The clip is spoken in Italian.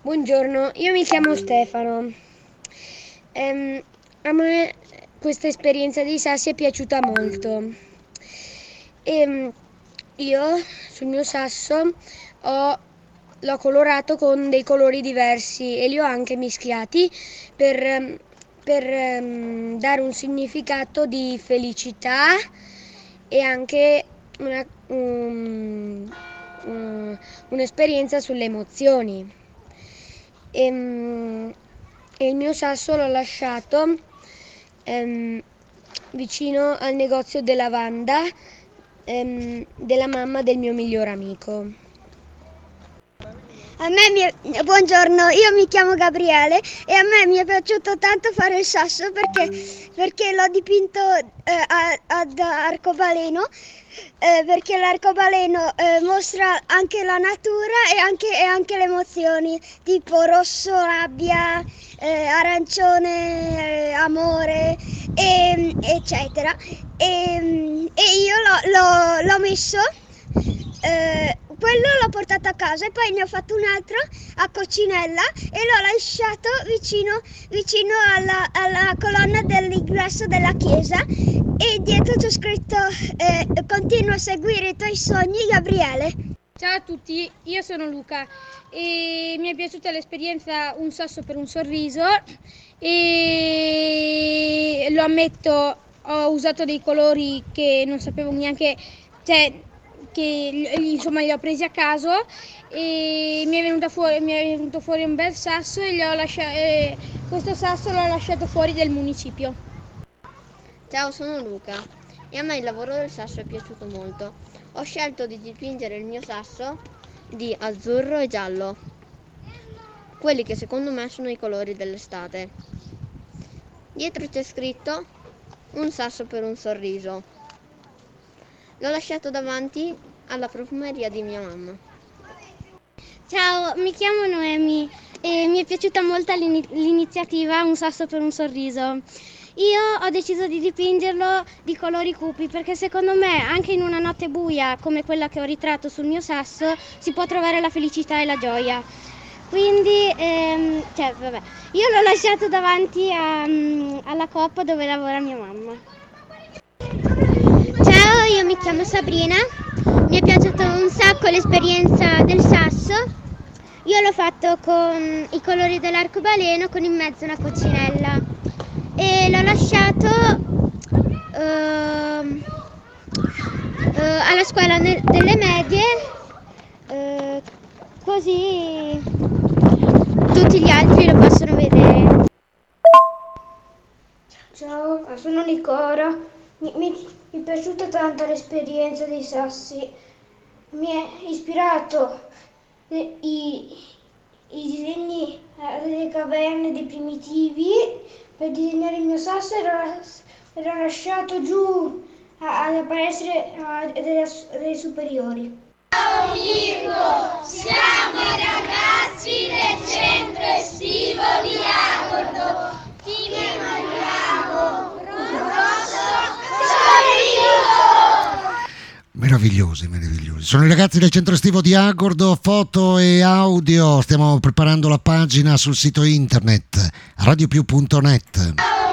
Buongiorno, io mi chiamo Stefano. A me questa esperienza dei sassi è piaciuta molto. Io sul mio sasso l'ho colorato con dei colori diversi e li ho anche mischiati per dare un significato di felicità e anche un'esperienza sulle emozioni. E il mio sasso l'ho lasciato vicino al negozio della lavanda della mamma del mio miglior amico. Buongiorno, io mi chiamo Gabriele e a me mi è piaciuto tanto fare il sasso perché l'ho dipinto ad arcobaleno, perché l'arcobaleno mostra anche la natura e anche le emozioni, tipo rosso, rabbia, arancione, amore, eccetera. E io l'ho messo. Quello l'ho portato a casa e poi ne ho fatto un altro a Coccinella e l'ho lasciato vicino alla colonna dell'ingresso della chiesa e dietro c'è scritto continua a seguire i tuoi sogni, Gabriele. Ciao a tutti, io sono Luca e mi è piaciuta l'esperienza Un sasso per un sorriso e lo ammetto, ho usato dei colori che non sapevo neanche, che insomma li ho presi a caso e mi è venuto fuori un bel sasso e questo sasso l'ho lasciato fuori del municipio. Ciao, sono Luca e a me il lavoro del sasso è piaciuto molto. Ho scelto di dipingere il mio sasso di azzurro e giallo, quelli che secondo me sono i colori dell'estate. Dietro c'è scritto Un sasso per un sorriso. L'ho lasciato davanti alla profumeria di mia mamma. Ciao, mi chiamo Noemi e mi è piaciuta molto l'iniziativa Un sasso per un sorriso. Io ho deciso di dipingerlo di colori cupi perché secondo me anche in una notte buia come quella che ho ritratto sul mio sasso si può trovare la felicità e la gioia. Quindi, io l'ho lasciato davanti alla coppa dove lavora mia mamma. Ciao, io mi chiamo Sabrina, mi è piaciuta un sacco l'esperienza del sasso. Io l'ho fatto con i colori dell'arcobaleno con in mezzo una coccinella e l'ho lasciato alla scuola delle medie, così tutti gli altri lo possono vedere. Ciao, sono Nicora. Mi è piaciuta tanto l'esperienza dei sassi. Mi è ispirato i disegni delle caverne dei primitivi per disegnare il mio sasso e l'ho lasciato giù alle palestre delle superiori. Ciao Mirko, siamo i ragazzi del centro estivo di Agordo. Ti memoriamo un grosso sorriso! Meravigliosi. Sono i ragazzi del centro estivo di Agordo, foto e audio. Stiamo preparando la pagina sul sito internet radiopiù.net.